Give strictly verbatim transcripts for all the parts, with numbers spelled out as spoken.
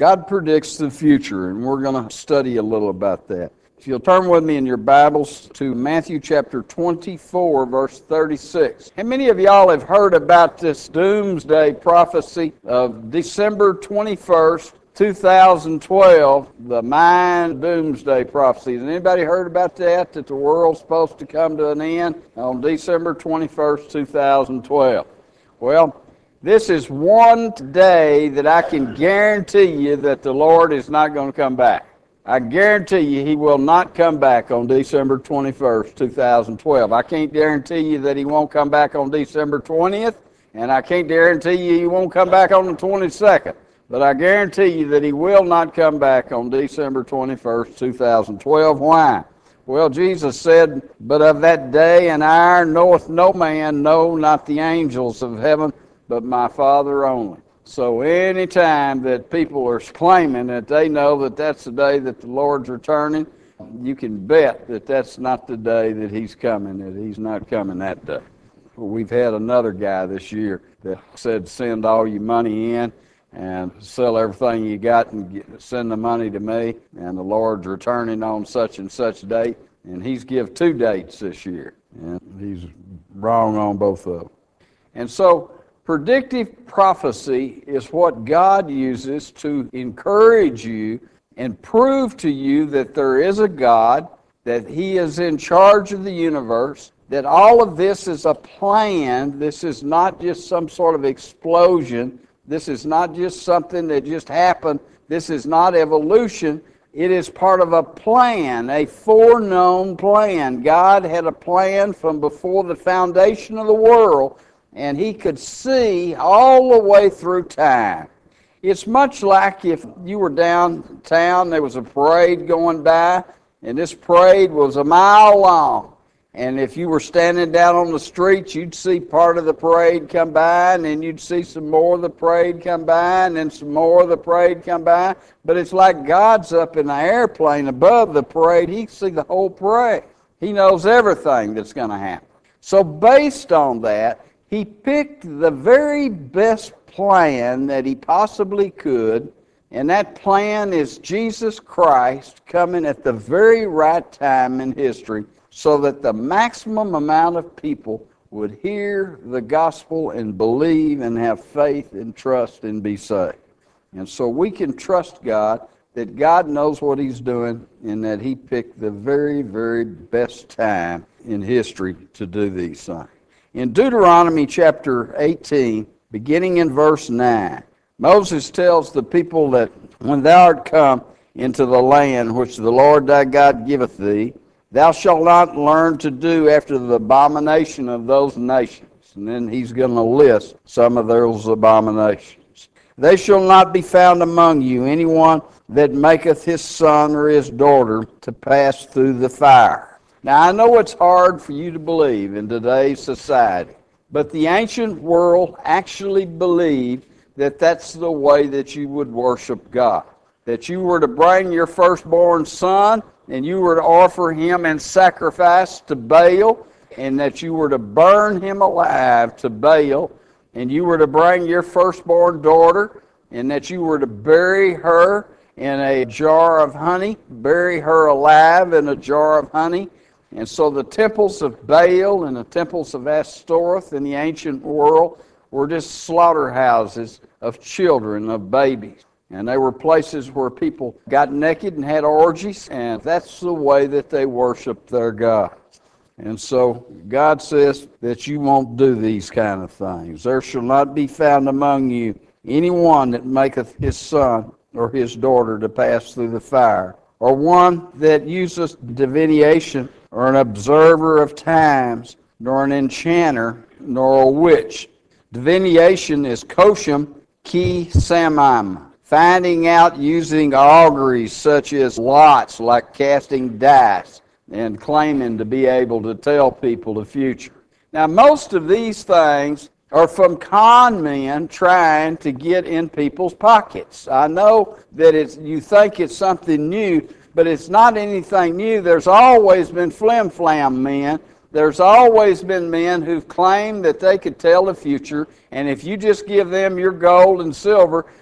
God predicts the future, and we're going to study a little about that. If you'll turn with me in your Bibles to Matthew chapter twenty-four, verse thirty-six. How many of y'all have heard about this doomsday prophecy of December twenty-first, two thousand twelve, the Mayan doomsday prophecy? Has anybody heard about that, that the world's supposed to come to an end on December twenty-first, two thousand twelve? Well, this is one day that I can guarantee you that the Lord is not going to come back. I guarantee you he will not come back on December twenty-first, two thousand twelve. I can't guarantee you that he won't come back on December twentieth, and I can't guarantee you he won't come back on the twenty-second. But I guarantee you that he will not come back on December twenty-first, two thousand twelve. Why? Well, Jesus said, "But of that day and hour knoweth no man, no, not the angels of heaven, but my Father only." So any time that people are claiming that they know that that's the day that the Lord's returning, you can bet that that's not the day that he's coming, that he's not coming that day. We've had another guy this year that said, "Send all your money in and sell everything you got and get, send the money to me, and the Lord's returning on such and such date." And he's give two dates this year, and he's wrong on both of them. And so predictive prophecy is what God uses to encourage you and prove to you that there is a God, that he is in charge of the universe, that all of this is a plan. This is not just some sort of explosion. This is not just something that just happened. This is not evolution. It is part of a plan, a foreknown plan. God had a plan from before the foundation of the world, and he could see all the way through time. It's much like if you were downtown, there was a parade going by, and this parade was a mile long. And if you were standing down on the street, you'd see part of the parade come by, and then you'd see some more of the parade come by, and then some more of the parade come by. But it's like God's up in the airplane above the parade. He can see the whole parade. He knows everything that's going to happen. So based on that, he picked the very best plan that he possibly could, and that plan is Jesus Christ coming at the very right time in history, so that the maximum amount of people would hear the gospel and believe and have faith and trust and be saved. And so we can trust God that God knows what he's doing and that he picked the very, very best time in history to do these things. In Deuteronomy chapter eighteen, beginning in verse nine, Moses tells the people that when thou art come into the land which the Lord thy God giveth thee, thou shalt not learn to do after the abomination of those nations. And then he's going to list some of those abominations. They shall not be found among you anyone that maketh his son or his daughter to pass through the fire. Now, I know it's hard for you to believe in today's society, but the ancient world actually believed that that's the way that you would worship God. That you were to bring your firstborn son, and you were to offer him in sacrifice to Baal, and that you were to burn him alive to Baal, and you were to bring your firstborn daughter, and that you were to bury her in a jar of honey, bury her alive in a jar of honey. And so the temples of Baal and the temples of Ashtoreth in the ancient world were just slaughterhouses of children, of babies. And they were places where people got naked and had orgies, and that's the way that they worshiped their gods. And so God says that you won't do these kind of things. There shall not be found among you anyone that maketh his son or his daughter to pass through the fire, or one that useth divination, or an observer of times, nor an enchanter, nor a witch. Divination is koshem ki samam, finding out using auguries such as lots, like casting dice, and claiming to be able to tell people the future. Now, most of these things are from con men trying to get in people's pockets. I know that it's, you think it's something new, but it's not anything new. There's always been flim-flam men. There's always been men who've claimed that they could tell the future, and if you just give them your gold and silver,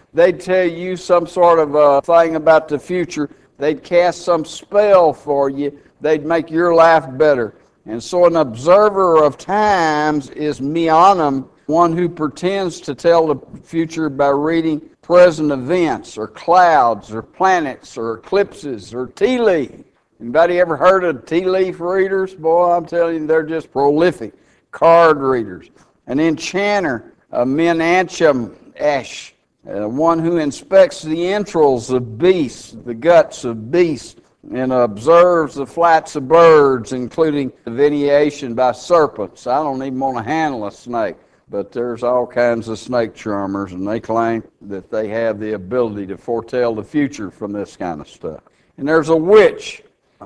They'd tell you some sort of a thing about the future. They'd cast some spell for you. They'd make your life better. And so an observer of times is meonim, one who pretends to tell the future by reading present events or clouds or planets or eclipses or tea leaves. Anybody ever heard of tea leaf readers? Boy, I'm telling you, they're just prolific card readers. An enchanter, a menachim esh, uh, one who inspects the entrails of beasts, the guts of beasts, and observes the flights of birds, including divination by serpents. I don't even want to handle a snake, but there's all kinds of snake charmers, and they claim that they have the ability to foretell the future from this kind of stuff. And there's a witch, a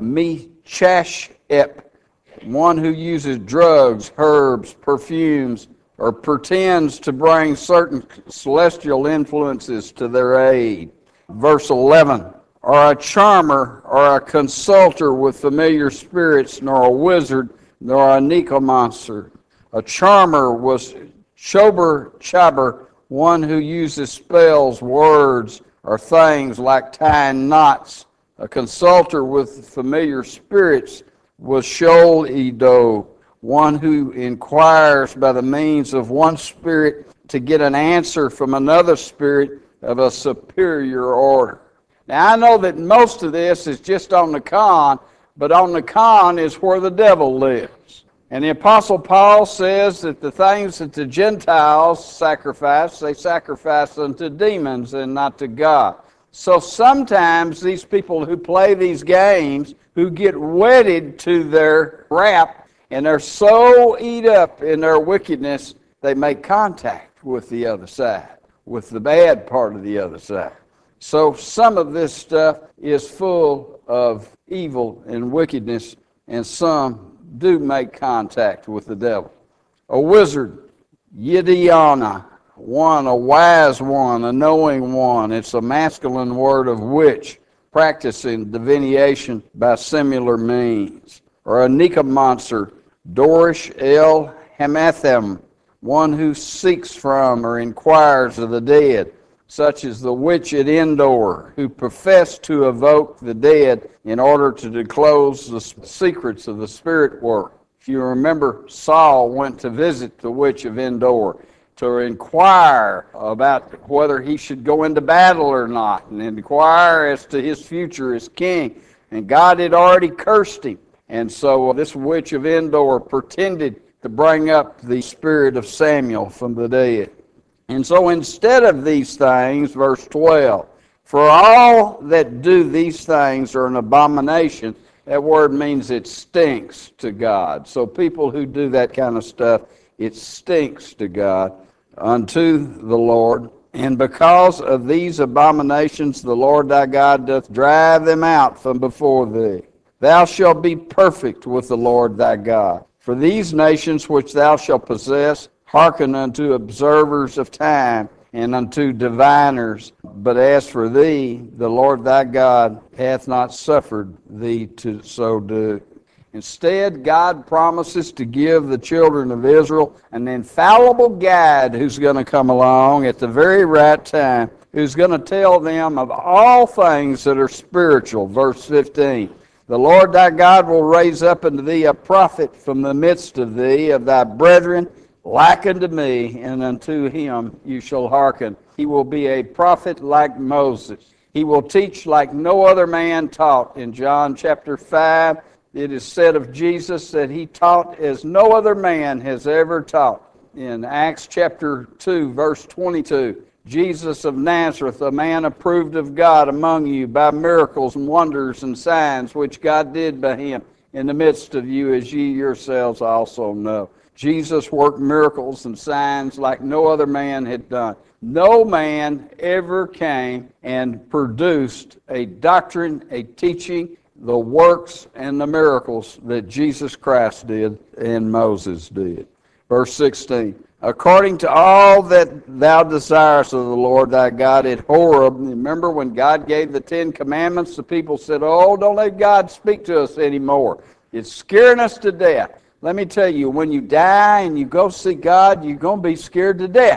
mechashep, one who uses drugs, herbs, perfumes, or pretends to bring certain celestial influences to their aid. Verse eleven, or a charmer, or a consulter with familiar spirits, nor a wizard, nor a necromancer. A charmer was chober chaber, one who uses spells, words, or things like tying knots. A consulter with familiar spirits was Shol Edo, one who inquires by the means of one spirit to get an answer from another spirit of a superior order. Now, I know that most of this is just on the con, but on the con is where the devil lives. And the Apostle Paul says that the things that the Gentiles sacrifice, they sacrifice unto demons and not to God. So sometimes these people who play these games, who get wedded to their rap, and they're so eat up in their wickedness, they make contact with the other side, with the bad part of the other side. So some of this stuff is full of evil and wickedness, and some do make contact with the devil. A wizard, Yidiana, one, a wise one, a knowing one. It's a masculine word of witch, practicing divination by similar means. Or a necromancer, Dorish el Hamathem, one who seeks from or inquires of the dead, such as the witch at Endor, who professed to evoke the dead in order to disclose the secrets of the spirit world. If you remember, Saul went to visit the witch of Endor to inquire about whether he should go into battle or not, and inquire as to his future as king. And God had already cursed him. And so this witch of Endor pretended to bring up the spirit of Samuel from the dead. And so instead of these things, verse twelve, for all that do these things are an abomination. That word means it stinks to God. So people who do that kind of stuff, it stinks to God, unto the Lord. And because of these abominations, the Lord thy God doth drive them out from before thee. Thou shalt be perfect with the Lord thy God. For these nations which thou shalt possess, hearken unto observers of time, and unto diviners. But as for thee, the Lord thy God hath not suffered thee to so do. Instead, God promises to give the children of Israel an infallible guide who's going to come along at the very right time, who's going to tell them of all things that are spiritual. Verse fifteen, the Lord thy God will raise up unto thee a prophet from the midst of thee, of thy brethren, like unto me, and unto him you shall hearken. He will be a prophet like Moses. He will teach like no other man taught. In John chapter five, it is said of Jesus that he taught as no other man has ever taught. In Acts chapter two, verse twenty-two, Jesus of Nazareth, a man approved of God among you by miracles and wonders and signs which God did by him in the midst of you, as ye yourselves also know. Jesus worked miracles and signs like no other man had done. No man ever came and produced a doctrine, a teaching, the works and the miracles that Jesus Christ did and Moses did. Verse sixteen, according to all that thou desirest of the Lord thy God at Horeb. Remember when God gave the Ten Commandments, the people said, oh, don't let God speak to us anymore. It's scaring us to death. Let me tell you, when you die and you go see God, you're going to be scared to death.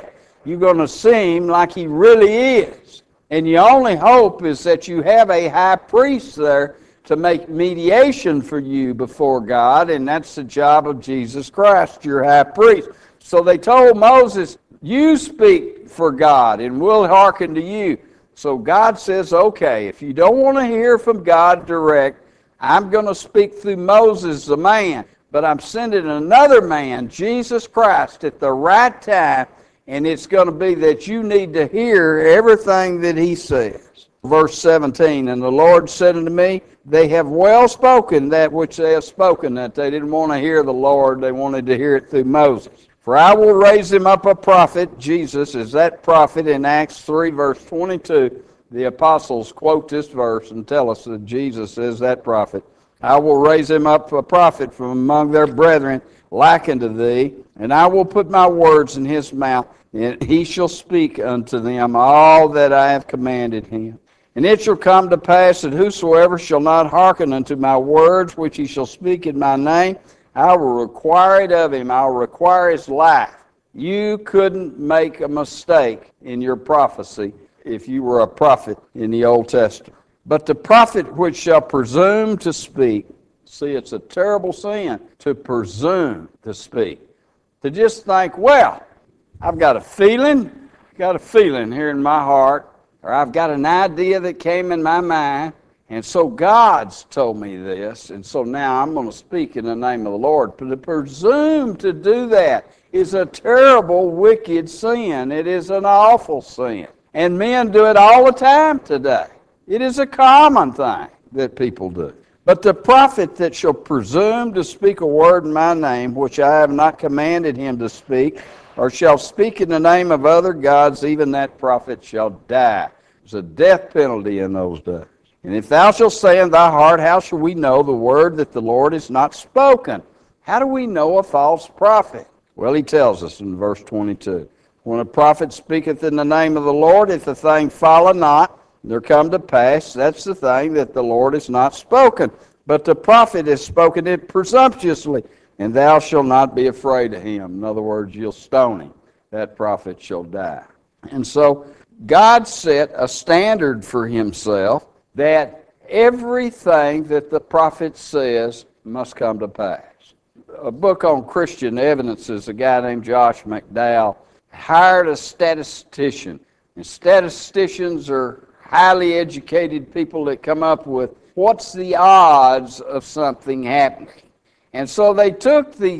you're going to see him like he really is. And your only hope is that you have a high priest there to make mediation for you before God, and that's the job of Jesus Christ, your high priest. So they told Moses, you speak for God, and we'll hearken to you. So God says, okay, if you don't want to hear from God direct, I'm going to speak through Moses, the man, but I'm sending another man, Jesus Christ, at the right time, and it's going to be that you need to hear everything that he says. Verse seventeen, and the Lord said unto me, they have well spoken that which they have spoken, that they didn't want to hear the Lord, they wanted to hear it through Moses. For I will raise him up a prophet. Jesus is that prophet in Acts three, verse twenty-two. The apostles quote this verse and tell us that Jesus is that prophet. I will raise him up a prophet from among their brethren, like unto thee, and I will put my words in his mouth, and he shall speak unto them all that I have commanded him. And it shall come to pass that whosoever shall not hearken unto my words, which he shall speak in my name, I will require it of him. I will require his life. You couldn't make a mistake in your prophecy if you were a prophet in the Old Testament. But the prophet which shall presume to speak, see, it's a terrible sin to presume to speak. To just think, well, I've got a feeling, got a feeling here in my heart, or I've got an idea that came in my mind, and so God's told me this, and so now I'm going to speak in the name of the Lord. But to presume to do that is a terrible, wicked sin. It is an awful sin. And men do it all the time today. It is a common thing that people do. But the prophet that shall presume to speak a word in my name, which I have not commanded him to speak, or shall speak in the name of other gods, even that prophet shall die. There's a death penalty in those days. And if thou shalt say in thy heart, how shall we know the word that the Lord has not spoken? How do we know a false prophet? Well, he tells us in verse twenty-two. When a prophet speaketh in the name of the Lord, if the thing follow not, there come to pass, that's the thing that the Lord has not spoken. But the prophet has spoken it presumptuously, and thou shalt not be afraid of him. In other words, you'll stone him. That prophet shall die. And so God set a standard for himself that everything that the prophet says must come to pass. A book on Christian evidences, a guy named Josh McDowell hired a statistician. And statisticians are highly educated people that come up with what's the odds of something happening. And so they took the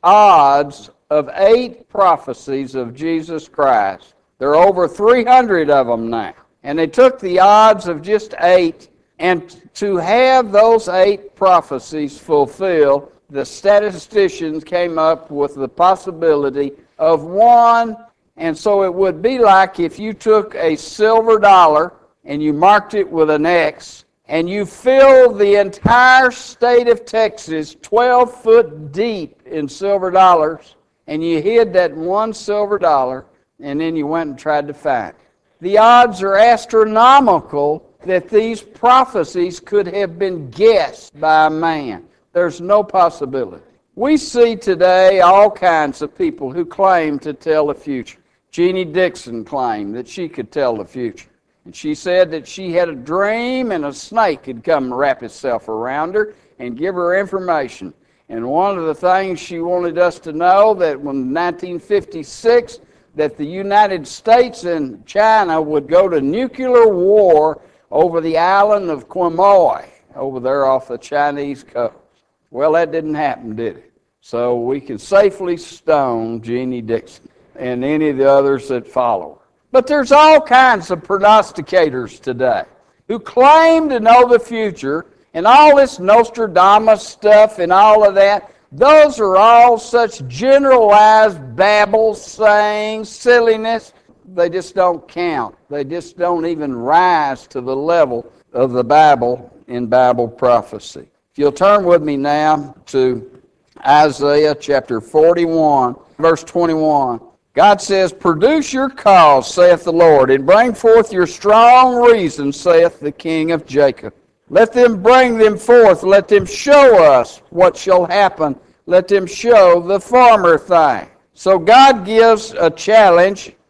odds of eight prophecies of Jesus Christ. There are over three hundred of them now. And they took the odds of just eight, and to have those eight prophecies fulfilled, the statisticians came up with the possibility of one. And so it would be like if you took a silver dollar and you marked it with an X, and you filled the entire state of Texas twelve foot deep in silver dollars, and you hid that one silver dollar, and then you went and tried to find it. The odds are astronomical that these prophecies could have been guessed by a man. There's no possibility. We see today all kinds of people who claim to tell the future. Jeannie Dixon claimed that she could tell the future. And she said that she had a dream and a snake had come and wrap itself around her and give her information. And one of the things she wanted us to know, that when nineteen fifty-six, that the United States and China would go to nuclear war over the island of Quemoy, over there off the Chinese coast. Well, that didn't happen, did it? So we can safely stone Jeannie Dixon and any of the others that follow her. But there's all kinds of prognosticators today who claim to know the future, and all this Nostradamus stuff and all of that, those are all such generalized babble, sayings, silliness. They just don't count. They just don't even rise to the level of the Bible in Bible prophecy. If you'll turn with me now to Isaiah chapter forty-one, verse twenty-one. God says, produce your cause, saith the Lord, and bring forth your strong reason, saith the King of Jacob. Let them bring them forth. Let them show us what shall happen. Let them show the former thing. So God gives a challenge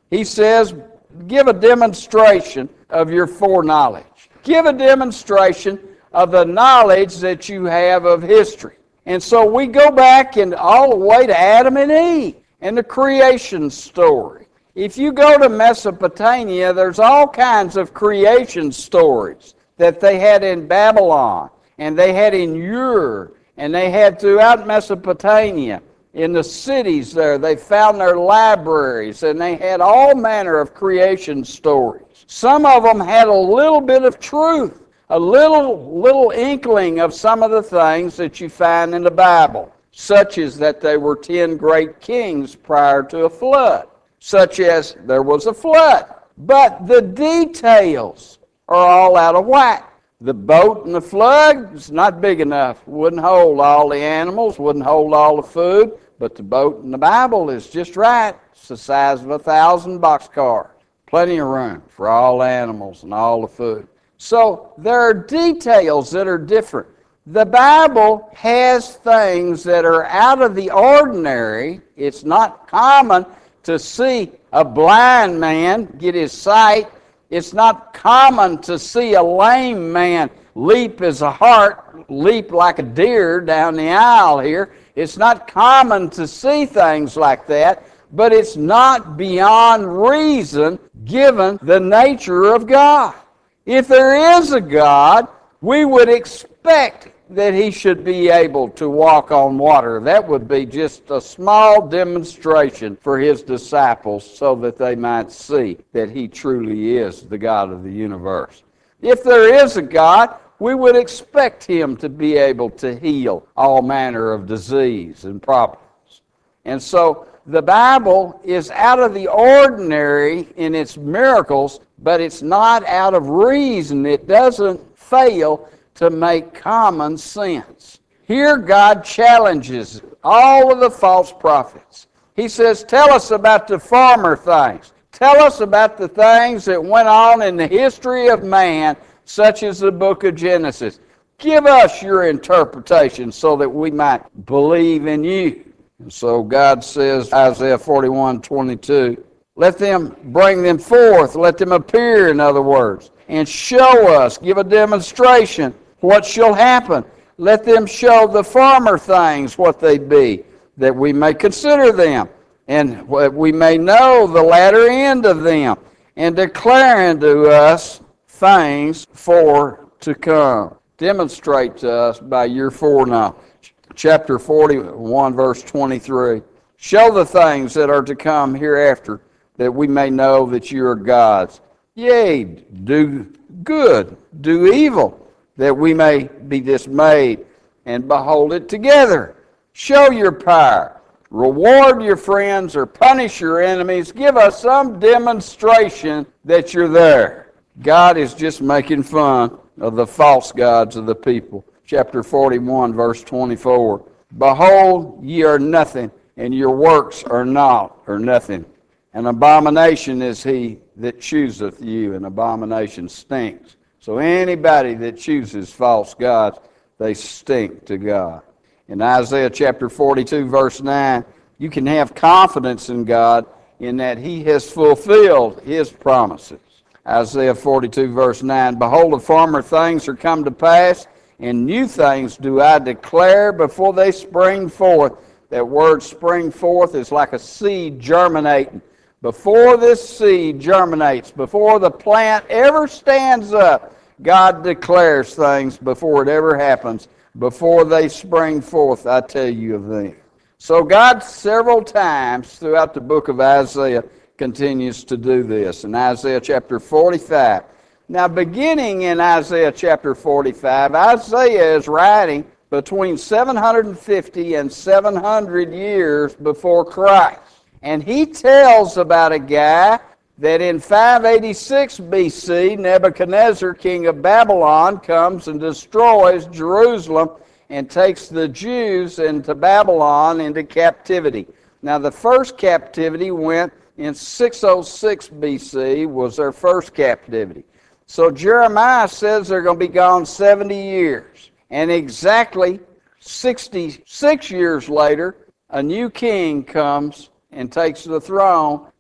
He says, give a demonstration of your foreknowledge. Give a demonstration of the knowledge that you have of history. And so we go back and all the way to Adam and Eve and the creation story. If you go to Mesopotamia, there's all kinds of creation stories that they had in Babylon, and they had in Ur, and they had throughout Mesopotamia. In the cities there, they found their libraries, and they had all manner of creation stories. Some of them had a little bit of truth, a little, little inkling of some of the things that you find in the Bible, such as that there were ten great kings prior to a flood, such as there was a flood. But the details are all out of whack. The boat in the flood is not big enough. Wouldn't hold all the animals, wouldn't hold all the food. But the boat in the Bible is just right. It's the size of a thousand boxcars. Plenty of room for all the animals and all the food. So there are details that are different. The Bible has things that are out of the ordinary. It's not common to see a blind man get his sight. It's not common to see a lame man leap as a hart, leap like a deer down the aisle here. It's not common to see things like that, but it's not beyond reason given the nature of God. If there is a God, we would expect that he should be able to walk on water. That would be just a small demonstration for his disciples so that they might see that he truly is the God of the universe. If there is a God, we would expect him to be able to heal all manner of disease and problems. And so the Bible is out of the ordinary in its miracles, but it's not out of reason. It doesn't fail to make common sense. Here God challenges all of the false prophets. He says, tell us about the former things. Tell us about the things that went on in the history of man, such as the book of Genesis. Give us your interpretation so that we might believe in you. And so God says, Isaiah forty-one twenty-two, let them bring them forth, let them appear, in other words, and show us, give a demonstration what shall happen. Let them show the former things what they be, that we may consider them, and we may know the latter end of them, and declare unto us things for to come. Demonstrate to us by your foreknowledge. Chapter forty-one, verse twenty-three. Show the things that are to come hereafter, that we may know that you are gods. Yea, do good, do evil, that we may be dismayed and behold it together. Show your power. Reward your friends or punish your enemies. Give us some demonstration that you're there. God is just making fun of the false gods of the people. Chapter forty-one, verse twenty-four. Behold, ye are nothing, and your works are naught, or nothing. An abomination is he that chooseth you. An abomination stinks. So anybody that chooses false gods, they stink to God. In Isaiah chapter forty-two, verse nine, you can have confidence in God in that he has fulfilled his promises. Isaiah forty-two, verse nine, behold, the former things are come to pass, and new things do I declare before they spring forth. That word spring forth is like a seed germinating. Before this seed germinates, before the plant ever stands up, God declares things before it ever happens. Before they spring forth, I tell you of them. So God several times throughout the book of Isaiah continues to do this. In Isaiah chapter forty-five. Now beginning in Isaiah chapter forty-five, Isaiah is writing between seven hundred fifty and seven hundred years before Christ. And he tells about a guy that in five eighty-six B C, Nebuchadnezzar, king of Babylon, comes and destroys Jerusalem and takes the Jews into Babylon into captivity. Now the first captivity went in six oh six B C, was their first captivity. So Jeremiah says they're going to be gone seventy years. And exactly sixty-six years later, a new king comes and takes the throne,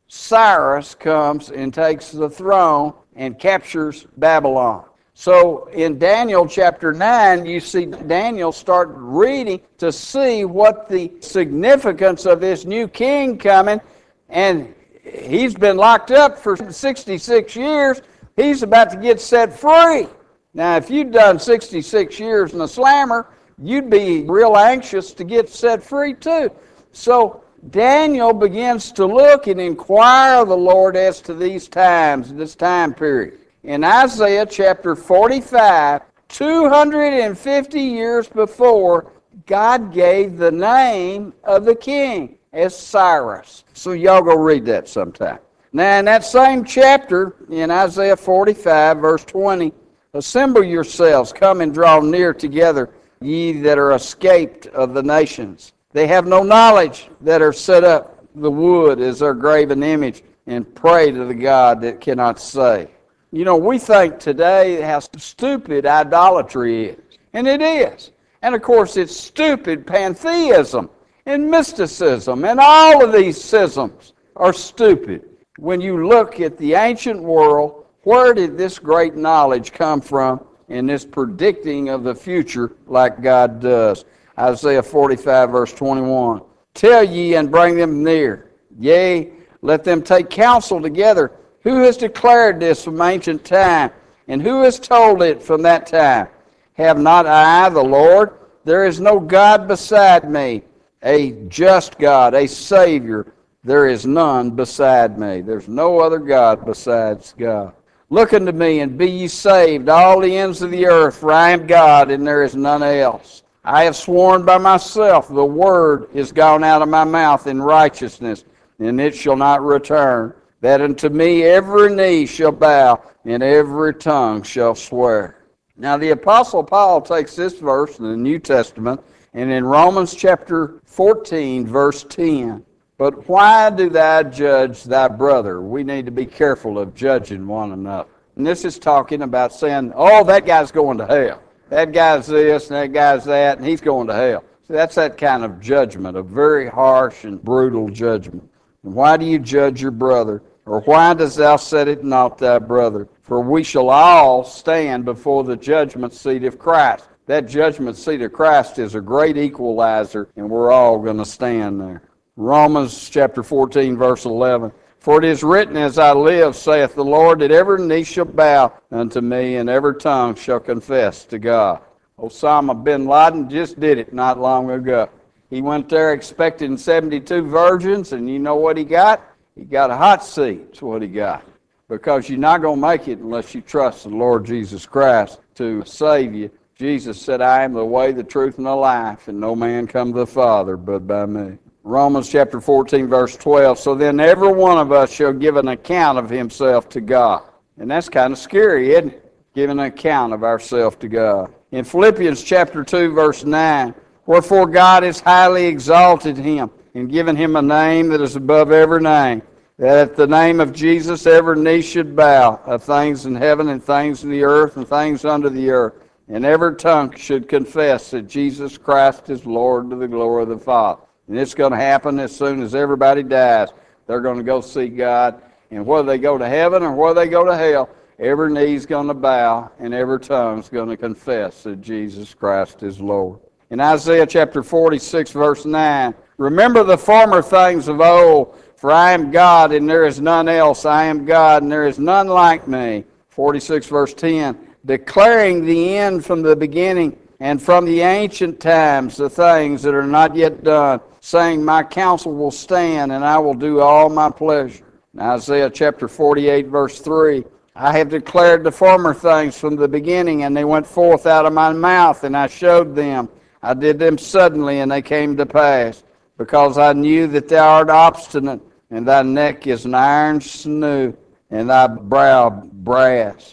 Cyrus comes and takes the throne and captures Babylon. So in Daniel chapter nine, you see Daniel start reading to see what the significance of this new king coming, and he's been locked up for sixty-six years. He's about to get set free. Now, if you'd done sixty-six years in a slammer, you'd be real anxious to get set free too. So Daniel begins to look and inquire of the Lord as to these times, this time period. In Isaiah chapter forty-five, two hundred fifty years before, God gave the name of the king as Cyrus. So y'all go read that sometime. Now in that same chapter, in Isaiah forty-five, verse twenty, assemble yourselves, come and draw near together, ye that are escaped of the nations. They have no knowledge that are set up the wood as their graven image, and pray to the God that cannot save. You know, we think today how stupid idolatry is, and it is. And of course, it's stupid pantheism and mysticism, and all of these schisms are stupid. When you look at the ancient world, where did this great knowledge come from in this predicting of the future like God does? Isaiah forty-five, verse twenty-one. Tell ye and bring them near. Yea, let them take counsel together. Who has declared this from ancient time? And who has told it from that time? Have not I the Lord? There is no God beside me, a just God, a Savior. There is none beside me. There's no other God besides God. Look unto me, and be ye saved, all the ends of the earth, for I am God, and there is none else. I have sworn by myself, the word is gone out of my mouth in righteousness, and it shall not return, that unto me every knee shall bow, and every tongue shall swear. Now the Apostle Paul takes this verse in the New Testament, and in Romans chapter fourteen, verse ten, but why do thou judge thy brother? We need to be careful of judging one another. And this is talking about saying, oh, that guy's going to hell. That guy's this and that guy's that, and he's going to hell. See, that's that kind of judgment, a very harsh and brutal judgment. And why do you judge your brother? Or why dost thou set it not thy brother? For we shall all stand before the judgment seat of Christ. That judgment seat of Christ is a great equalizer, and we're all going to stand there. Romans chapter fourteen, verse eleven. For it is written, as I live, saith the Lord, that every knee shall bow unto me, and every tongue shall confess to God. Osama bin Laden just did it not long ago. He went there expecting seventy-two virgins, and you know what he got? He got a hot seat. That's what he got. Because you're not going to make it unless you trust the Lord Jesus Christ to save you. Jesus said, I am the way, the truth, and the life, and no man come to the Father but by me. Romans chapter fourteen, verse twelve, so then every one of us shall give an account of himself to God. And that's kind of scary, isn't it? Giving an account of ourselves to God. In Philippians chapter two, verse nine, wherefore God has highly exalted him, and given him a name that is above every name, that at the name of Jesus every knee should bow, of things in heaven and things in the earth and things under the earth, and every tongue should confess that Jesus Christ is Lord to the glory of the Father. And it's going to happen as soon as everybody dies. They're going to go see God. And whether they go to heaven or whether they go to hell, every knee's going to bow and every tongue's going to confess that Jesus Christ is Lord. In Isaiah chapter forty-six, verse nine, remember the former things of old, for I am God and there is none else. I am God and there is none like me. forty-six, verse ten, declaring the end from the beginning and from the ancient times the things that are not yet done, saying, my counsel will stand, and I will do all my pleasure. In Isaiah chapter forty-eight, verse three, I have declared the former things from the beginning, and they went forth out of my mouth, and I showed them. I did them suddenly, and they came to pass, because I knew that thou art obstinate, and thy neck is an iron sinew, and thy brow brass.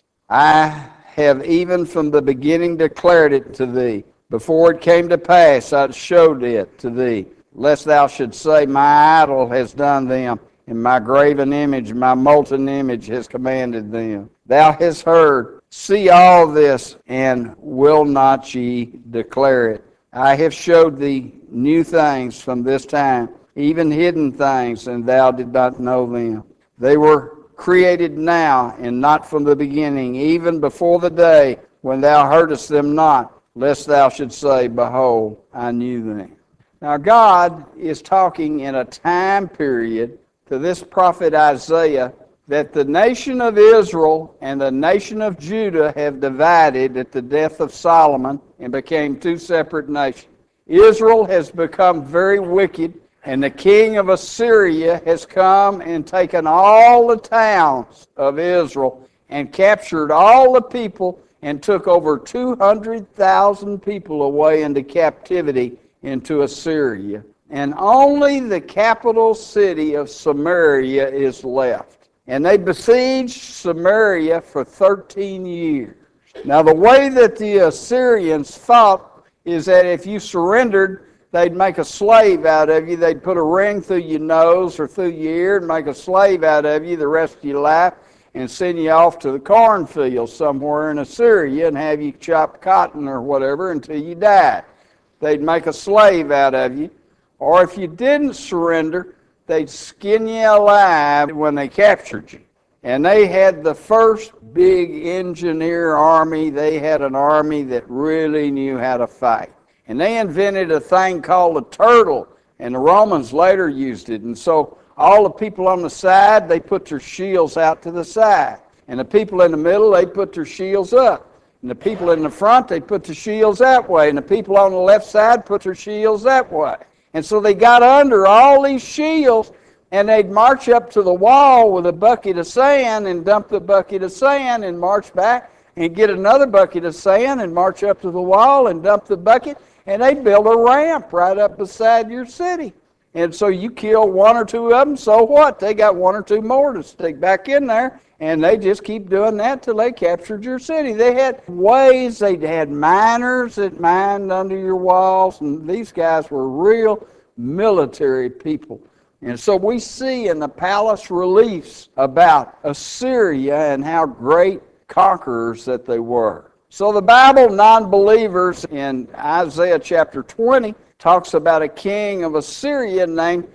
I have even from the beginning declared it to thee. Before it came to pass, I showed it to thee, lest thou should say, my idol has done them, and my graven image, my molten image has commanded them. Thou hast heard, see all this, and will not ye declare it? I have showed thee new things from this time, even hidden things, and thou did not know them. They were created now, and not from the beginning, even before the day when thou heardest them not, lest thou should say, Behold, I knew them. Now God is talking in a time period to this prophet Isaiah that the nation of Israel and the nation of Judah have divided at the death of Solomon and became two separate nations. Israel has become very wicked, and the king of Assyria has come and taken all the towns of Israel and captured all the people and took over two hundred thousand people away into captivity into Assyria. And only the capital city of Samaria is left. And they besieged Samaria for thirteen years. Now the way that the Assyrians fought is that if you surrendered, they'd make a slave out of you. They'd put a ring through your nose or through your ear and make a slave out of you the rest of your life and send you off to the cornfields somewhere in Assyria and have you chop cotton or whatever until you died. They'd make a slave out of you. Or if you didn't surrender, they'd skin you alive when they captured you. And they had the first big engineer army. They had an army that really knew how to fight. And they invented a thing called a turtle, and the Romans later used it. And so all the people on the side, they put their shields out to the side. And the people in the middle, they put their shields up. And the people in the front, they put the shields that way. And the people on the left side put their shields that way. And so they got under all these shields, and they'd march up to the wall with a bucket of sand and dump the bucket of sand and march back and get another bucket of sand and march up to the wall and dump the bucket. And they build a ramp right up beside your city. And so you kill one or two of them, so what? They got one or two more to stick back in there, and they just keep doing that till they captured your city. They had ways, they had miners that mined under your walls, and these guys were real military people. And so we see in the palace reliefs about Assyria and how great conquerors that they were. So the Bible non-believers in Isaiah chapter twenty talks about a king of Assyria named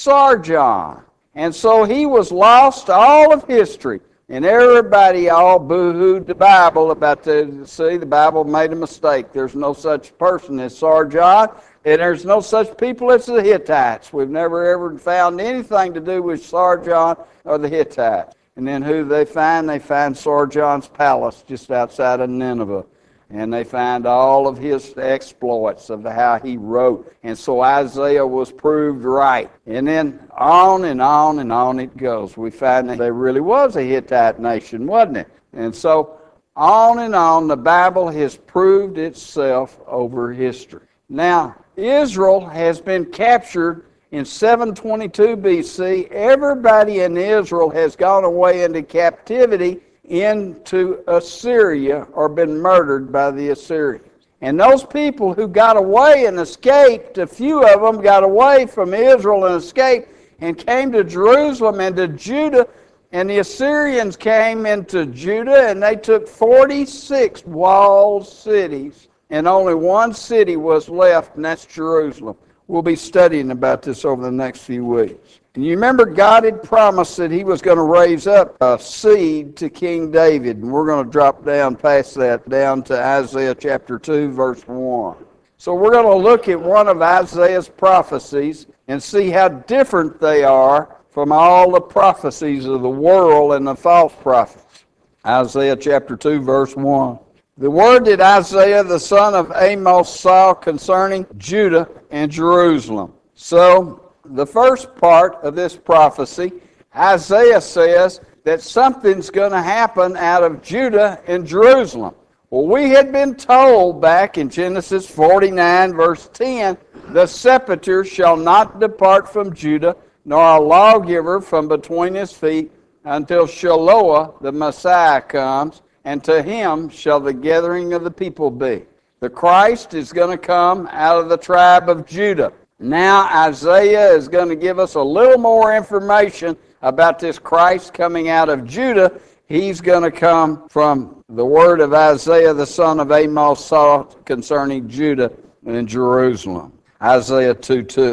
Sargon. And so he was lost to all of history. And everybody all boo-hooed the Bible about the, see, the Bible made a mistake. There's no such person as Sargon, and there's no such people as the Hittites. We've never ever found anything to do with Sargon or the Hittites. And then who they find? They find Sargon's palace just outside of Nineveh. And they find all of his exploits of how he wrote. And so Isaiah was proved right. And then on and on and on it goes. We find that there really was a Hittite nation, wasn't it? And so on and on, the Bible has proved itself over history. Now, Israel has been captured in seven twenty-two B C. Everybody in Israel has gone away into captivity into Assyria or been murdered by the Assyrians. And those people who got away and escaped, a few of them got away from Israel and escaped and came to Jerusalem and to Judah. And the Assyrians came into Judah and they took forty-six walled cities. And only one city was left, and that's Jerusalem. We'll be studying about this over the next few weeks. And you remember God had promised that he was going to raise up a seed to King David. And we're going to drop down past that, down to Isaiah chapter two, verse one. So we're going to look at one of Isaiah's prophecies and see how different they are from all the prophecies of the world and the false prophets. Isaiah chapter two, verse one. The word that Isaiah the son of Amos saw concerning Judah and Jerusalem. So, the first part of this prophecy, Isaiah says that something's going to happen out of Judah and Jerusalem. Well, we had been told back in Genesis forty-nine, verse ten, the scepter shall not depart from Judah, nor a lawgiver from between his feet, until Shiloah, the Messiah, comes, and to him shall the gathering of the people be. The Christ is going to come out of the tribe of Judah. Now Isaiah is going to give us a little more information about this Christ coming out of Judah. He's going to come from the word of Isaiah the son of Amos saw concerning Judah and Jerusalem. Isaiah two two.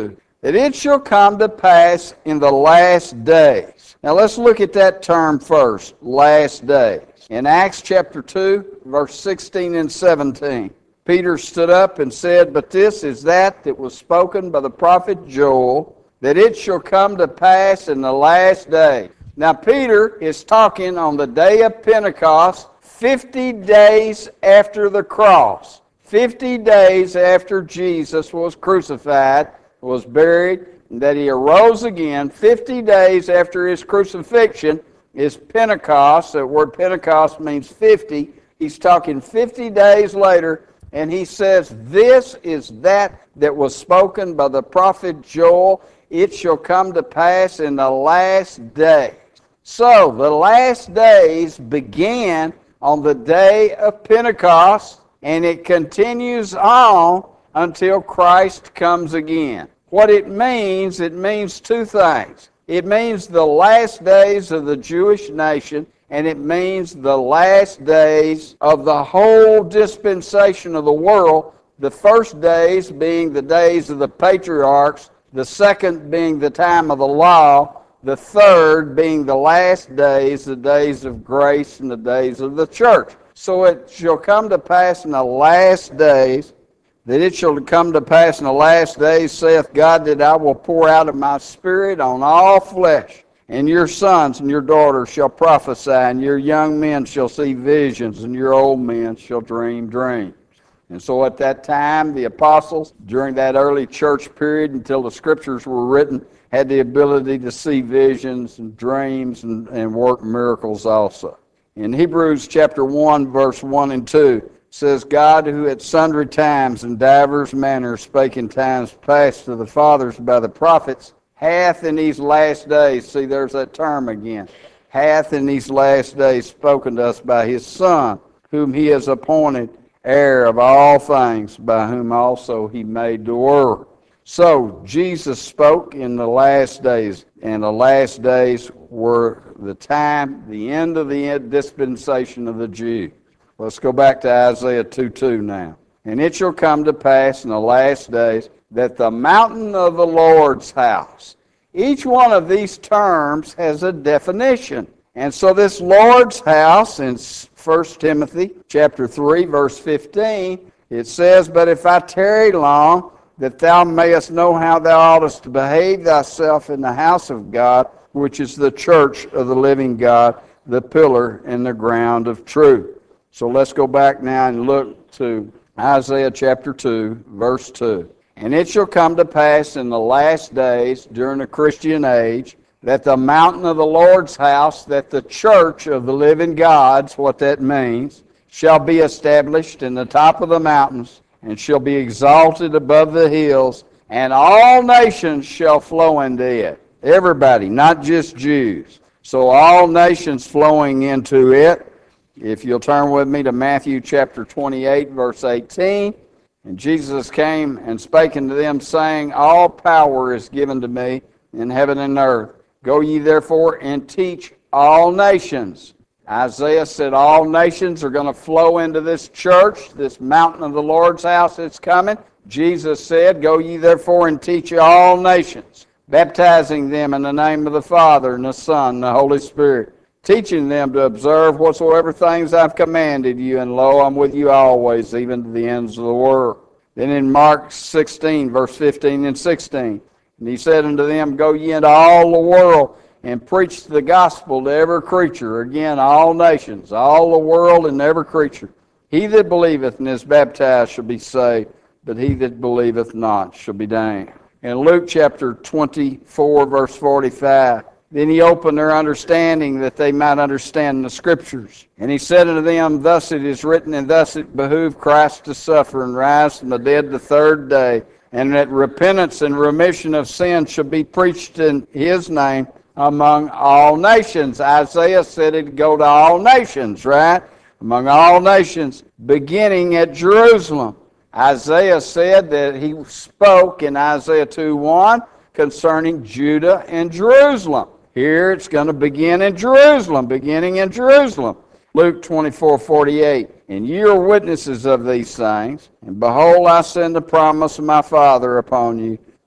that it shall come to pass in the last days. Now let's look at that term first, last days. In Acts chapter two, verse sixteen and seventeen, Peter stood up and said, But this is that that was spoken by the prophet Joel, that it shall come to pass in the last day. Now Peter is talking on the day of Pentecost, fifty days after the cross. fifty days after Jesus was crucified, was buried, and that he arose again. fifty days after his crucifixion is Pentecost. That word Pentecost means fifty. He's talking fifty days later, and he says, This is that that was spoken by the prophet Joel. It shall come to pass in the last day. So, the last days began on the day of Pentecost, and it continues on until Christ comes again. What it means, it means two things. It means the last days of the Jewish nation, and it means the last days of the whole dispensation of the world, the first days being the days of the patriarchs, the second being the time of the law, the third being the last days, the days of grace and the days of the church. So it shall come to pass in the last days, that it shall come to pass in the last days, saith God, that I will pour out of my Spirit on all flesh. And your sons and your daughters shall prophesy, and your young men shall see visions, and your old men shall dream dreams. And so at that time, the apostles, during that early church period until the scriptures were written, had the ability to see visions and dreams and, and work miracles also. In Hebrews chapter one, verse one and two, says, God, who at sundry times and divers manners spake in times past to the fathers by the prophets, hath in these last days, see there's that term again, hath in these last days spoken to us by his Son, whom he has appointed heir of all things, by whom also he made the world. So Jesus spoke in the last days, and the last days were the time, the end of the dispensation of the Jew. Let's go back to Isaiah two two now. And it shall come to pass in the last days that the mountain of the Lord's house. Each one of these terms has a definition. And so this Lord's house in First Timothy chapter three, verse fifteen, it says, But if I tarry long, that thou mayest know how thou oughtest to behave thyself in the house of God, which is the church of the living God, the pillar and the ground of truth. So let's go back now and look to Isaiah chapter two, verse two. And it shall come to pass in the last days, during the Christian age, that the mountain of the Lord's house, that the church of the living God's, what that means, shall be established in the top of the mountains, and shall be exalted above the hills, and all nations shall flow into it. Everybody, not just Jews. So all nations flowing into it. If you'll turn with me to Matthew chapter twenty-eight, verse eighteen. And Jesus came and spake unto them, saying, All power is given to me in heaven and earth. Go ye therefore and teach all nations. Isaiah said all nations are going to flow into this church, this mountain of the Lord's house that's coming. Jesus said, Go ye therefore and teach all nations, baptizing them in the name of the Father and the Son and the Holy Spirit, teaching them to observe whatsoever things I've commanded you, and lo, I'm with you always, even to the ends of the world. Then in Mark sixteen, verse fifteen and sixteen, and he said unto them, Go ye into all the world, and preach the gospel to every creature. Again, all nations, all the world, and every creature. He that believeth and is baptized shall be saved, but he that believeth not shall be damned. In Luke chapter twenty-four, verse forty-five, then he opened their understanding that they might understand the Scriptures. And he said unto them, Thus it is written, and thus it behooved Christ to suffer and rise from the dead the third day, and that repentance and remission of sins shall be preached in his name among all nations. Isaiah said it'd go to all nations, right? Among all nations, beginning at Jerusalem. Isaiah said that he spoke in Isaiah two one concerning Judah and Jerusalem. Here it's going to begin in Jerusalem, beginning in Jerusalem. Luke twenty-four forty-eight, And ye are witnesses of these things, and behold, I send the promise of my Father upon you.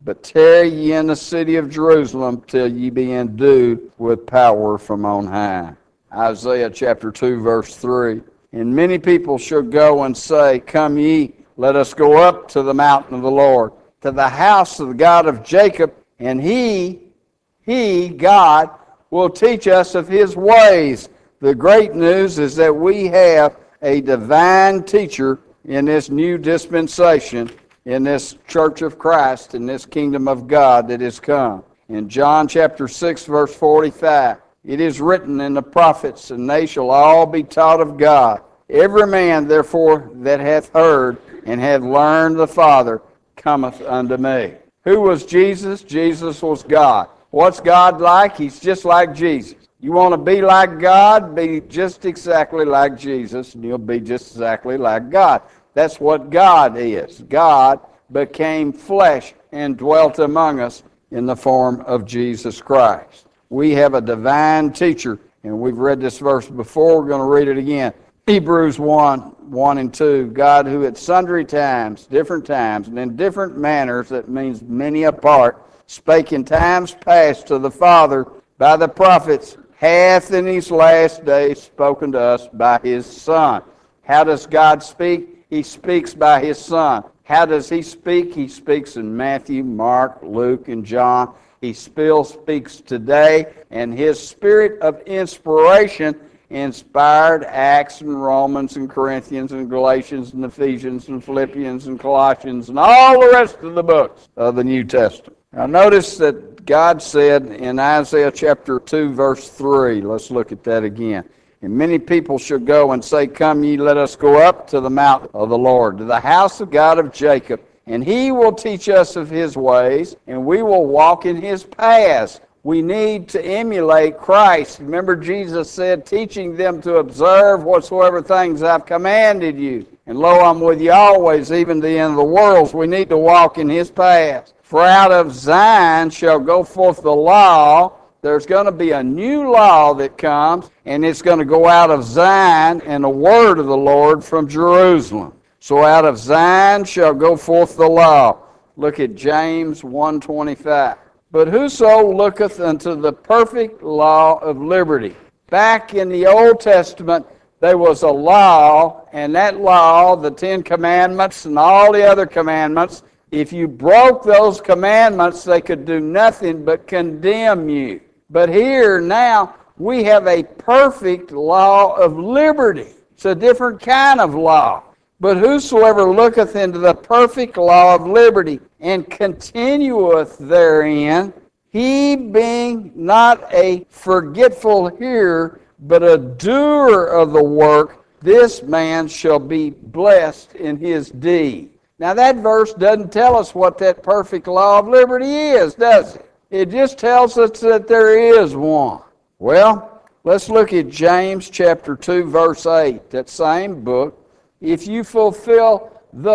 but tarry ye in the city of Jerusalem till ye be endued with power from on high. Isaiah chapter two, verse three. And many people shall go and say, Come ye, let us go up to the mountain of the Lord, to the house of the God of Jacob, and he, he, God, will teach us of his ways. The great news is that we have a divine teacher in this new dispensation, in this church of Christ, in this kingdom of God that is come. In John chapter six, verse forty-five, it is written in the prophets, and they shall all be taught of God. Every man, therefore, that hath heard and hath learned the Father cometh unto me. Who was Jesus? Jesus was God. What's God like? He's just like Jesus. You want to be like God? Be just exactly like Jesus, and you'll be just exactly like God. That's what God is. God became flesh and dwelt among us in the form of Jesus Christ. We have a divine teacher, and we've read this verse before. We're going to read it again. Hebrews one, one and two. God, who at sundry times, different times, and in different manners, that means many apart, spake in times past to the Father by the prophets, hath in these last days spoken to us by his Son. How does God speak? He speaks by his Son. How does he speak? He speaks in Matthew, Mark, Luke, and John. He still speaks today, and his spirit of inspiration inspired Acts and Romans and Corinthians and Galatians and Ephesians and Philippians and Colossians and all the rest of the books of the New Testament. Now notice that God said in Isaiah chapter two, verse three, let's look at that again. And many people shall go and say, Come ye, let us go up to the mountain of the Lord, to the house of God of Jacob, and he will teach us of his ways, and we will walk in his paths. We need to emulate Christ. Remember, Jesus said, teaching them to observe whatsoever things I've commanded you. And lo, I'm with you always, even to the end of the world. So we need to walk in his paths. For out of Zion shall go forth the law. There's going to be a new law that comes, and it's going to go out of Zion, and the word of the Lord from Jerusalem. So out of Zion shall go forth the law. Look at James one twenty-five. But whoso looketh unto the perfect law of liberty. Back in the Old Testament, there was a law, and that law, the Ten Commandments and all the other commandments, if you broke those commandments, they could do nothing but condemn you. But here now, we have a perfect law of liberty. It's a different kind of law. But whosoever looketh into the perfect law of liberty and continueth therein, he being not a forgetful hearer, but a doer of the work, this man shall be blessed in his deed. Now that verse doesn't tell us what that perfect law of liberty is, does it? It just tells us that there is one. Well, let's look at James chapter two, verse eight, that same book. If you fulfill the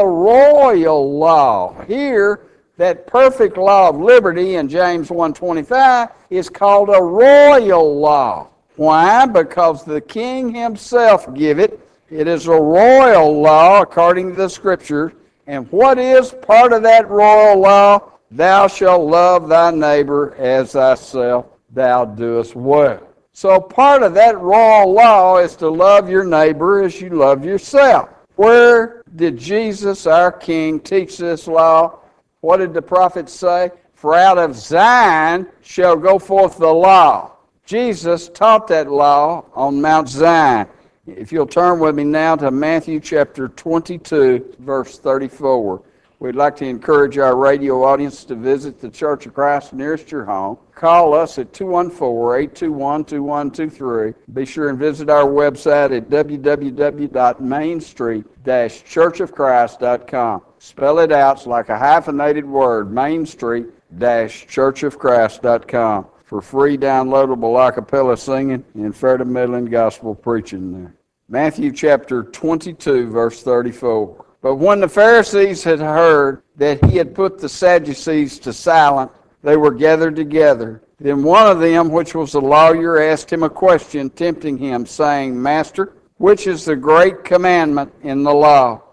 royal law. Here, that perfect law of liberty in James one twenty-five is called a royal law. Why? Because the king himself give it. It is a royal law according to the Scriptures. And what is part of that royal law? Thou shalt love thy neighbor as thyself, thou doest well. So part of that royal law is to love your neighbor as you love yourself. Where did Jesus, our King, teach this law? What did the prophet say? For out of Zion shall go forth the law. Jesus taught that law on Mount Zion. If you'll turn with me now to Matthew chapter twenty-two, verse thirty-four. We'd like to encourage our radio audience to visit the Church of Christ nearest your home. Call us at two one four, eight two one, two one two three. Be sure and visit our website at w w w dot main street dash church of christ dot com. Spell it out. It's like a hyphenated word, main street dash church of christ dot com, for free downloadable a cappella singing and fair to middling gospel preaching there. Matthew chapter twenty-two, verse thirty-four. But when the Pharisees had heard that he had put the Sadducees to silence, they were gathered together. Then one of them, which was a lawyer, asked him a question, tempting him, saying, Master, which is the great commandment in the law?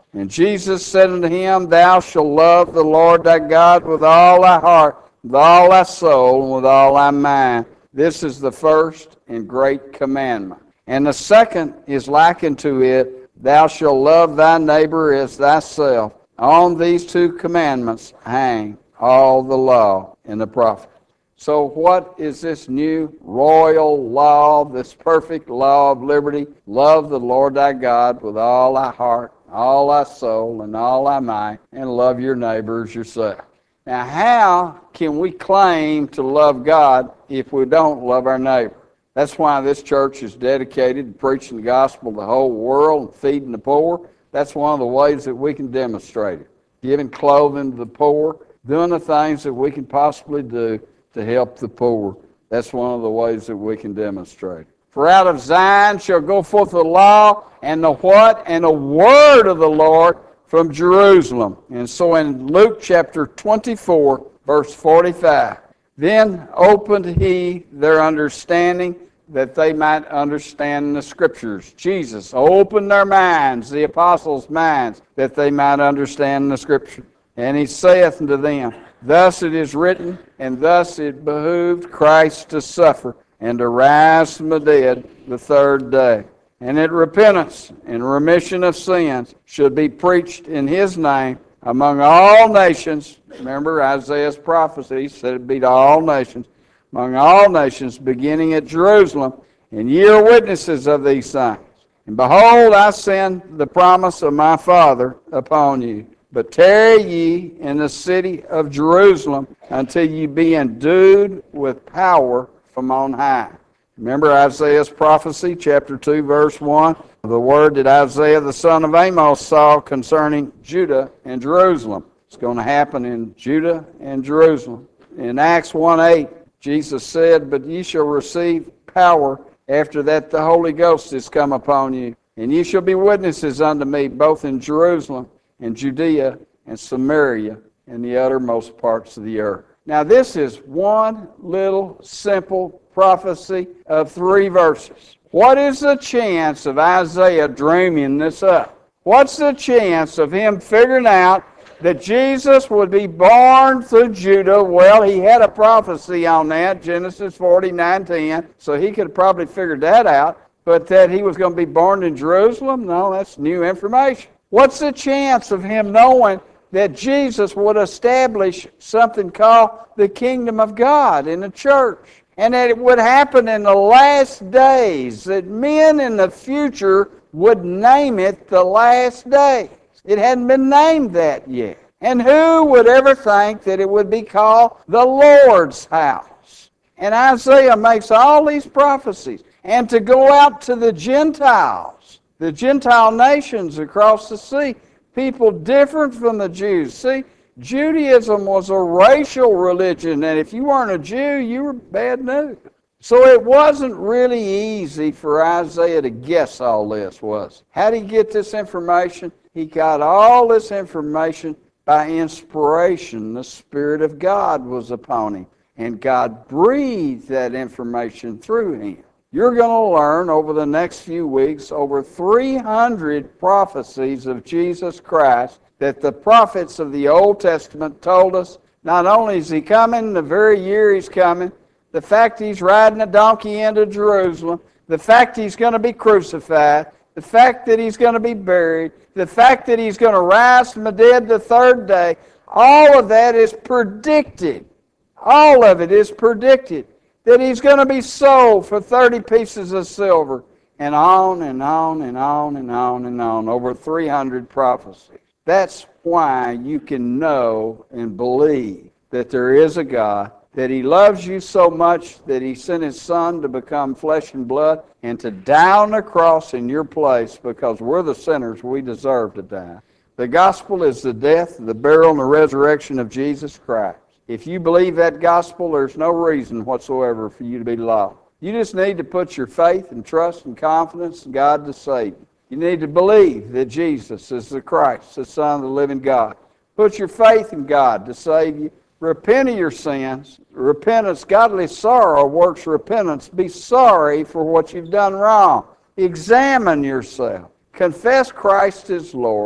And Jesus said unto him, Thou shalt love the Lord thy God with all thy heart, with all thy soul, and with all thy mind. This is the first and great commandment. And the second is like unto it, Thou shalt love thy neighbor as thyself. On these two commandments hang all the law and the prophets. So what is this new royal law, this perfect law of liberty? Love the Lord thy God with all thy heart, all thy soul, and all thy might, and love your neighbor as yourself. Now, how can we claim to love God if we don't love our neighbor? That's why this church is dedicated to preaching the gospel to the whole world and feeding the poor. That's one of the ways that we can demonstrate it. Giving clothing to the poor, doing the things that we can possibly do to help the poor. That's one of the ways that we can demonstrate it. For out of Zion shall go forth the law and the what? And the word of the Lord from Jerusalem. And so in Luke chapter twenty-four, verse forty-five, then opened he their understanding that they might understand the Scriptures. Jesus opened their minds, the apostles' minds, that they might understand the Scripture. And he saith unto them, Thus it is written, and thus it behooved Christ to suffer, and to rise from the dead the third day. And that repentance and remission of sins should be preached in his name among all nations. Remember Isaiah's prophecy said it'd be to all nations. Among all nations, beginning at Jerusalem, and ye are witnesses of these things. And behold, I send the promise of my Father upon you. But tarry ye in the city of Jerusalem until ye be endued with power from on high. Remember Isaiah's prophecy, chapter two, verse one, the word that Isaiah the son of Amos saw concerning Judah and Jerusalem. It's going to happen in Judah and Jerusalem. In Acts one eight, Jesus said, But ye shall receive power after that the Holy Ghost is come upon you, and ye shall be witnesses unto me both in Jerusalem and Judea and Samaria and the uttermost parts of the earth. Now this is one little simple prophecy of three verses. What is the chance of Isaiah dreaming this up? What's the chance of him figuring out that Jesus would be born through Judah? Well, he had a prophecy on that, Genesis forty-nine ten, so he could have probably figured that out. But that he was going to be born in Jerusalem? No, that's new information. What's the chance of him knowing that Jesus would establish something called the kingdom of God in the church? And that it would happen in the last days, that men in the future would name it the last days. It hadn't been named that yet. And who would ever think that it would be called the Lord's house? And Isaiah makes all these prophecies. And to go out to the Gentiles, the Gentile nations across the sea, people different from the Jews. See, Judaism was a racial religion, and if you weren't a Jew, you were bad news. So it wasn't really easy for Isaiah to guess all this, was. How did he get this information? He got all this information by inspiration. The Spirit of God was upon him, and God breathed that information through him. You're going to learn over the next few weeks over three hundred prophecies of Jesus Christ that the prophets of the Old Testament told us. Not only is he coming, the very year he's coming, the fact he's riding a donkey into Jerusalem, the fact he's going to be crucified, the fact that he's going to be buried, the fact that he's going to rise from the dead the third day, all of that is predicted. All of it is predicted. That he's going to be sold for thirty pieces of silver, and on and on and on and on and on, over three hundred prophecies. That's why you can know and believe that there is a God, that he loves you so much that he sent his Son to become flesh and blood and to die on the cross in your place because we're the sinners, we deserve to die. The gospel is the death, the burial, and the resurrection of Jesus Christ. If you believe that gospel, there's no reason whatsoever for you to be lost. You just need to put your faith and trust and confidence in God to save you. You need to believe that Jesus is the Christ, the Son of the living God. Put your faith in God to save you. Repent of your sins. Repentance, godly sorrow works repentance. Be sorry for what you've done wrong. Examine yourself. Confess Christ as Lord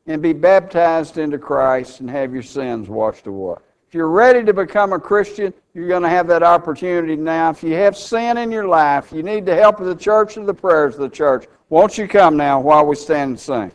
and be baptized into Christ and have your sins washed away. If you're ready to become a Christian, you're going to have that opportunity now. If you have sin in your life, you need the help of the church and the prayers of the church. Won't you come now while we stand and sing?